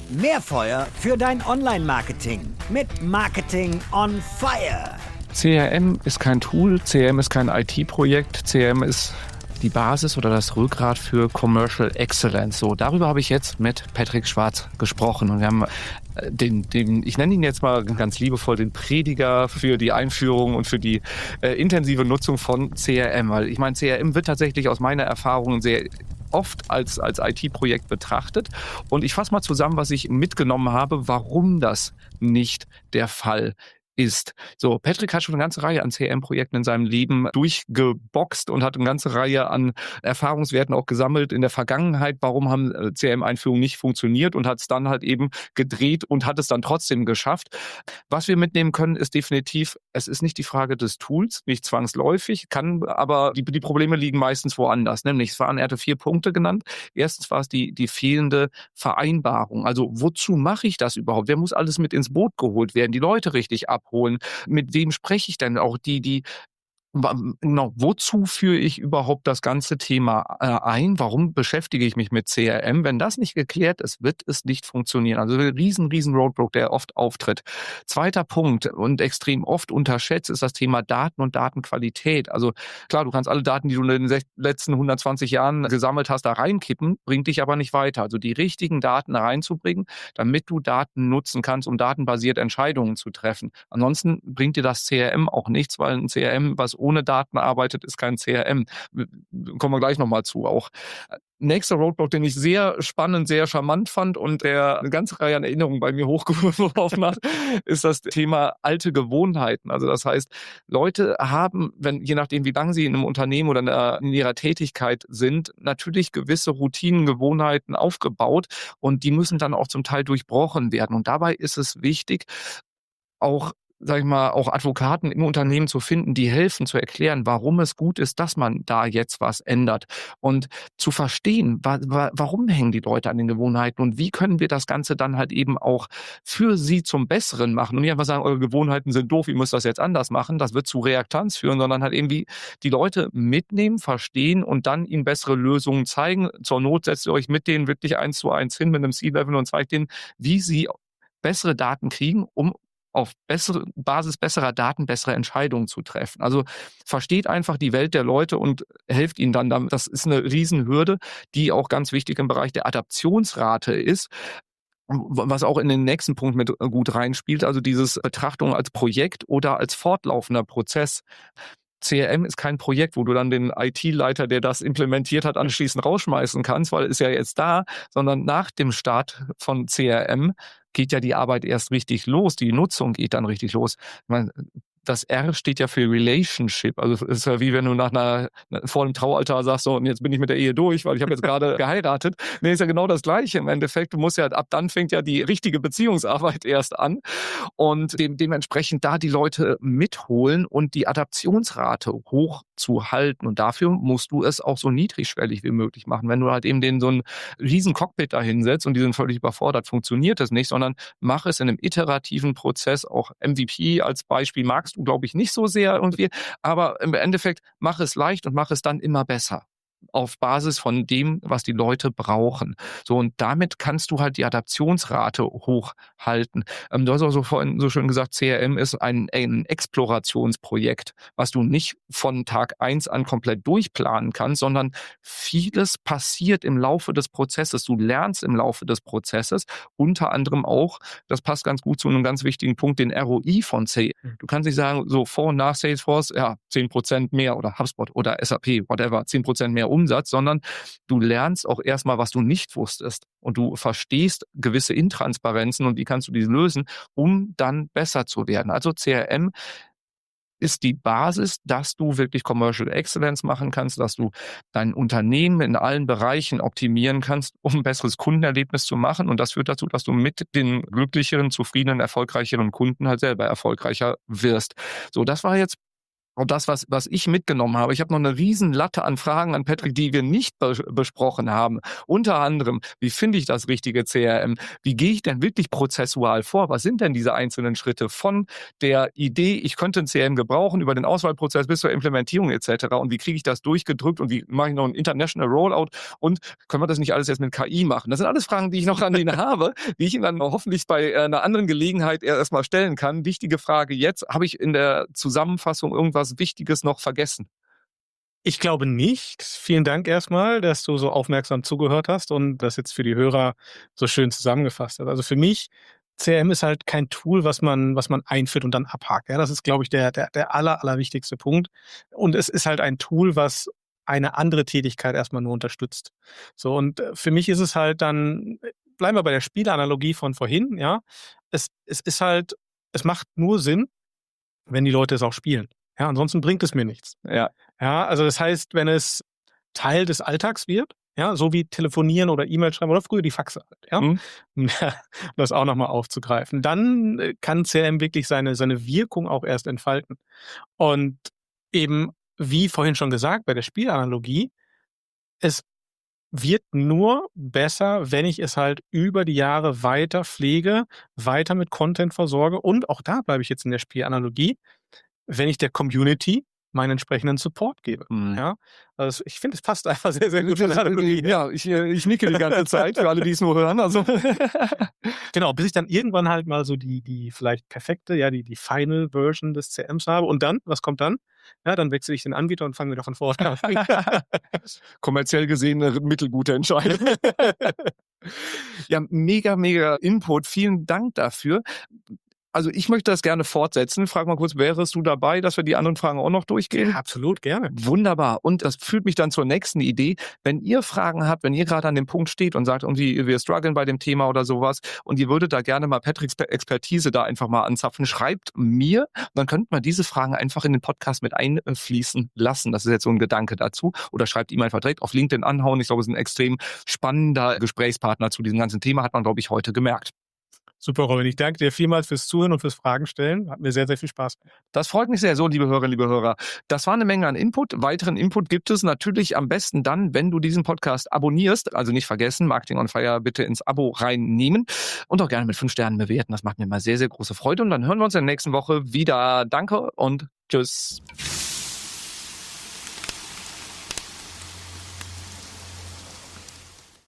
Mehr Feuer für dein Online-Marketing mit Marketing on Fire. CRM ist kein Tool, CRM ist kein IT-Projekt, CRM ist die Basis oder das Rückgrat für Commercial Excellence. So, darüber habe ich jetzt mit Patrick Schwarz gesprochen und wir haben ich nenne ihn jetzt mal ganz liebevoll den Prediger für die Einführung und für die intensive Nutzung von CRM, weil ich meine, CRM wird tatsächlich aus meiner Erfahrung sehr oft als IT-Projekt betrachtet. Und ich fasse mal zusammen, was ich mitgenommen habe, warum das nicht der Fall ist. So, Patrick hat schon eine ganze Reihe an CRM-Projekten in seinem Leben durchgeboxt und hat eine ganze Reihe an Erfahrungswerten auch gesammelt in der Vergangenheit. Warum haben CRM-Einführungen nicht funktioniert und hat es dann halt eben gedreht und hat es dann trotzdem geschafft. Was wir mitnehmen können, ist definitiv, es ist nicht die Frage des Tools, nicht zwangsläufig, aber die Probleme liegen meistens woanders. Nämlich, er hatte 4 Punkte genannt. Erstens war es die fehlende Vereinbarung. Also, wozu mache ich das überhaupt? Wer muss alles mit ins Boot geholt werden? Die Leute richtig abholen. Mit wem spreche ich denn auch genau, wozu führe ich überhaupt das ganze Thema ein? Warum beschäftige ich mich mit CRM? Wenn das nicht geklärt ist, wird es nicht funktionieren. Also ein riesen Roadblock, der oft auftritt. Zweiter Punkt und extrem oft unterschätzt ist das Thema Daten und Datenqualität. Also klar, du kannst alle Daten, die du in den letzten 120 Jahren gesammelt hast, da reinkippen, bringt dich aber nicht weiter. Also die richtigen Daten reinzubringen, damit du Daten nutzen kannst, um datenbasiert Entscheidungen zu treffen. Ansonsten bringt dir das CRM auch nichts, weil ein CRM, was ohne Daten arbeitet, ist kein CRM. Kommen wir gleich nochmal zu auch. Nächster Roadblock, den ich sehr spannend, sehr charmant fand und der eine ganze Reihe an Erinnerungen bei mir hochgeworfen hat, ist das Thema alte Gewohnheiten. Also das heißt, Leute haben, je nachdem wie lange sie in einem Unternehmen oder in ihrer Tätigkeit sind, natürlich gewisse Routinen, Gewohnheiten aufgebaut und die müssen dann auch zum Teil durchbrochen werden. Und dabei ist es wichtig, auch sage ich mal, auch Advokaten im Unternehmen zu finden, die helfen zu erklären, warum es gut ist, dass man da jetzt was ändert und zu verstehen, warum hängen die Leute an den Gewohnheiten und wie können wir das Ganze dann halt eben auch für sie zum Besseren machen und nicht einfach sagen, eure Gewohnheiten sind doof, ihr müsst das jetzt anders machen, das wird zu Reaktanz führen, sondern halt irgendwie die Leute mitnehmen, verstehen und dann ihnen bessere Lösungen zeigen. Zur Not setzt ihr euch mit denen wirklich 1:1 hin mit einem C-Level und zeigt denen, wie sie bessere Daten kriegen, um auf Basis besserer Daten bessere Entscheidungen zu treffen. Also versteht einfach die Welt der Leute und helft ihnen dann damit. Das ist eine Riesenhürde, die auch ganz wichtig im Bereich der Adaptionsrate ist, was auch in den nächsten Punkt mit gut reinspielt, also dieses Betrachtung als Projekt oder als fortlaufender Prozess. CRM ist kein Projekt, wo du dann den IT-Leiter, der das implementiert hat, anschließend rausschmeißen kannst, weil ist ja jetzt da, sondern nach dem Start von CRM geht ja die Arbeit erst richtig los, die Nutzung geht dann richtig los. Ich meine, das R steht ja für Relationship. Also es ist ja wie wenn du vor dem Traualtar sagst, so, und jetzt bin ich mit der Ehe durch, weil ich habe jetzt gerade geheiratet. Nee, ist ja genau das Gleiche im Endeffekt. Du musst ja, ab dann fängt ja die richtige Beziehungsarbeit erst an. Und dementsprechend da die Leute mitholen und die Adaptionsrate hoch zu halten. Und dafür musst du es auch so niedrigschwellig wie möglich machen. Wenn du halt eben so einen riesen Cockpit da hinsetzt und die sind völlig überfordert, funktioniert das nicht, sondern mach es in einem iterativen Prozess. Auch MVP als Beispiel magst du, glaube ich, nicht so sehr irgendwie, aber im Endeffekt mach es leicht und mach es dann immer besser auf Basis von dem, was die Leute brauchen. So, und damit kannst du halt die Adaptionsrate hochhalten. Du hast auch so vorhin so schön gesagt, CRM ist ein Explorationsprojekt, was du nicht von Tag 1 an komplett durchplanen kannst, sondern vieles passiert im Laufe des Prozesses. Du lernst im Laufe des Prozesses, unter anderem auch, das passt ganz gut zu einem ganz wichtigen Punkt, den ROI von CRM. Du kannst nicht sagen, so vor und nach Salesforce, ja, 10% mehr oder HubSpot oder SAP, whatever, 10% mehr Umsatz, sondern du lernst auch erstmal, was du nicht wusstest und du verstehst gewisse Intransparenzen und wie kannst du diese lösen, um dann besser zu werden. Also CRM ist die Basis, dass du wirklich Commercial Excellence machen kannst, dass du dein Unternehmen in allen Bereichen optimieren kannst, um ein besseres Kundenerlebnis zu machen. Und das führt dazu, dass du mit den glücklicheren, zufriedenen, erfolgreicheren Kunden halt selber erfolgreicher wirst. So, das war jetzt Und das, was ich mitgenommen habe, ich habe noch eine riesen Latte an Fragen an Patrick, die wir nicht besprochen haben. Unter anderem, wie finde ich das richtige CRM? Wie gehe ich denn wirklich prozessual vor? Was sind denn diese einzelnen Schritte von der Idee, ich könnte ein CRM gebrauchen, über den Auswahlprozess bis zur Implementierung etc. Und wie kriege ich das durchgedrückt und wie mache ich noch ein International Rollout? Und können wir das nicht alles jetzt mit KI machen? Das sind alles Fragen, die ich noch an ihn habe, die ich ihm dann hoffentlich bei einer anderen Gelegenheit erstmal stellen kann. Wichtige Frage jetzt, habe ich in der Zusammenfassung irgendwas Wichtiges noch vergessen? Ich glaube nicht. Vielen Dank erstmal, dass du so aufmerksam zugehört hast und das jetzt für die Hörer so schön zusammengefasst hast. Also für mich, CRM ist halt kein Tool, was man einführt und dann abhakt. Ja, das ist, glaube ich, der allerwichtigste Punkt. Und es ist halt ein Tool, was eine andere Tätigkeit erstmal nur unterstützt. So, und für mich ist es halt dann, bleiben wir bei der Spielanalogie von vorhin, ja. Es ist halt, es macht nur Sinn, wenn die Leute es auch spielen. Ja, ansonsten bringt es mir nichts. Ja. Ja, also das heißt, wenn es Teil des Alltags wird, ja, so wie telefonieren oder E-Mail schreiben oder früher die Faxe halt, ja, um das auch nochmal aufzugreifen, dann kann CRM wirklich seine Wirkung auch erst entfalten. Und eben, wie vorhin schon gesagt, bei der Spielanalogie, es wird nur besser, wenn ich es halt über die Jahre weiter pflege, weiter mit Content versorge und auch da bleibe ich jetzt in der Spielanalogie, wenn ich der Community meinen entsprechenden Support gebe. Ja? Also ich finde, es passt einfach sehr, sehr gut. Ja, ich nicke die ganze Zeit, für alle, die es nur hören. Also. Genau, bis ich dann irgendwann halt mal so die vielleicht perfekte, ja, die Final Version des CMs habe. Und dann, was kommt dann? Ja, dann wechsle ich den Anbieter und fange wieder von vorne an. Kommerziell gesehen eine mittelgute Entscheidung. Ja, mega, mega Input. Vielen Dank dafür. Also ich möchte das gerne fortsetzen. Frag mal kurz, wärst du dabei, dass wir die anderen Fragen auch noch durchgehen? Ja, absolut, gerne. Wunderbar. Und das führt mich dann zur nächsten Idee. Wenn ihr Fragen habt, wenn ihr gerade an dem Punkt steht und sagt, irgendwie wir strugglen bei dem Thema oder sowas und ihr würdet da gerne mal Patricks Expertise da einfach mal anzapfen, schreibt mir, dann könnte man diese Fragen einfach in den Podcast mit einfließen lassen. Das ist jetzt so ein Gedanke dazu. Oder schreibt ihm einfach direkt auf LinkedIn anhauen. Ich glaube, es ist ein extrem spannender Gesprächspartner zu diesem ganzen Thema, hat man, glaube ich, heute gemerkt. Super, Robin. Ich danke dir vielmals fürs Zuhören und fürs Fragen stellen. Hat mir sehr, sehr viel Spaß gemacht. Das freut mich sehr. So, liebe Hörerinnen, liebe Hörer. Das war eine Menge an Input. Weiteren Input gibt es natürlich am besten dann, wenn du diesen Podcast abonnierst. Also nicht vergessen, Marketing on Fire bitte ins Abo reinnehmen und auch gerne mit 5 Sternen bewerten. Das macht mir mal sehr, sehr große Freude. Und dann hören wir uns in der nächsten Woche wieder. Danke und tschüss.